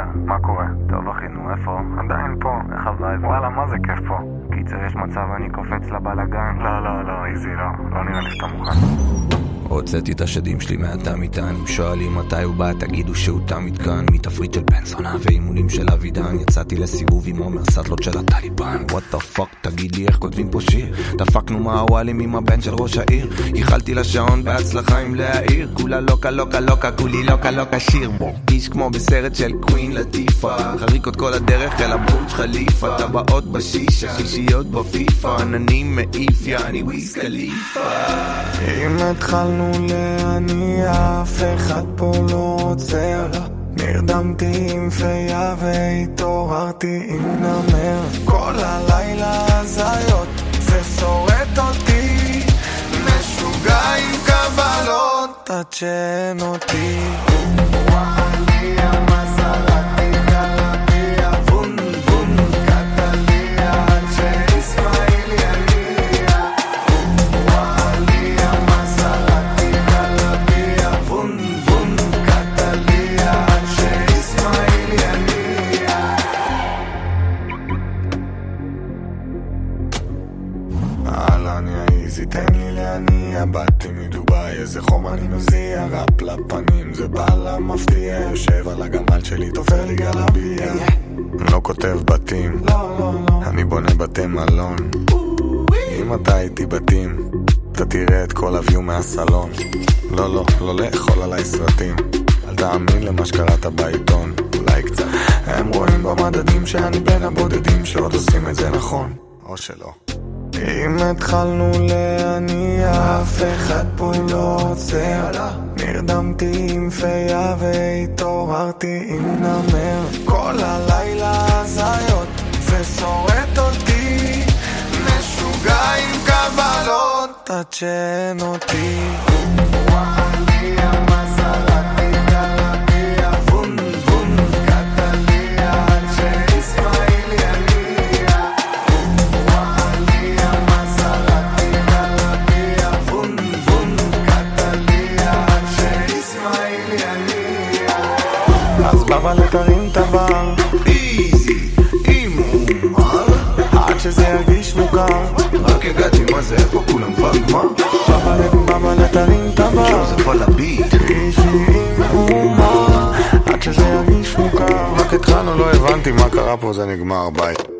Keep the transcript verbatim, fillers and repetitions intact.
מה קורה? טוב אחי, נו איפה? עדיין פה, איך הווייב? וואלה, מה זה כיף פה? קיצר, יש מצב אני קופץ לבלגן? לא, לא, לא, איזי, לא, לא נראה לי שאתה מוכן. הוצאתי את השדים שלי מהתם איתן. אם שואלים מתי הוא בא, תגידו שהוא תמיד כאן. מתפריט של פנסונה ואימונים של אבידן. יצאתי לסיבוב עם עומר סטלות של הטליבן. What the fuck, תגיד לי איך כותבים פה שיר. דפקנו מהוואלים עם הבן של ראש העיר. ייחלתי לשעון בהצלחה עם להעיר. כולה לוקה לוקה לוקה, כולי לוקה לוקה שיר. איש כמו בסרט של קווין לטיפה. חריקות כל הדרך אל הבורג' חליפה. טבעות בשישה, שישיות בפיפה. עננים מעיף יעני וויז חליפה. אם התחלנו להניע, אף אחד פה לא עוצר. נרדמתי עם פיה והתעוררתי עם נמר. כל הלילה הזיות, זה שורט אותי. משוגע עם קבלות, תצ'ן אותי. תן לי להניע, באתי מדוביי, איזה חום אני מזיע, ראפ לפנים, זה בעלה מפתיע, יושב על הגמל שלי, תופר לי גלביה. אני לא כותב בתים, אני בונה בתי מלון. אם אתה הייתי בתים, אתה תראה את כל הוויו מהסלון. לא, לא, לא לאכול עליי סרטים, אל תאמין למה שקראת בעיתון, אולי קצת. הם רואים במדדים שאני בין הבודדים שעוד עושים את זה נכון, או שלא. אם התחלנו להניע, אף אחד פה לא עוצר. נרדמתי עם פיה והתעוררתי עם נמר. כל הלילה הזיות, זה שורט אותי. משוגע עם קבלות, תצ'ן אותי. אז בבא לתרים תבר איזי, עם הומר עד שזה ירגיש מוכר. רק הגעתי, מה זה, איפה כולם כבר גמר? בבא לתרים תבר שוב זה פל הביט איזי עם הומר עד שזה ירגיש מוכר. רק התחלנו, לא הבנתי מה קרה פה, זה נגמר, ביי.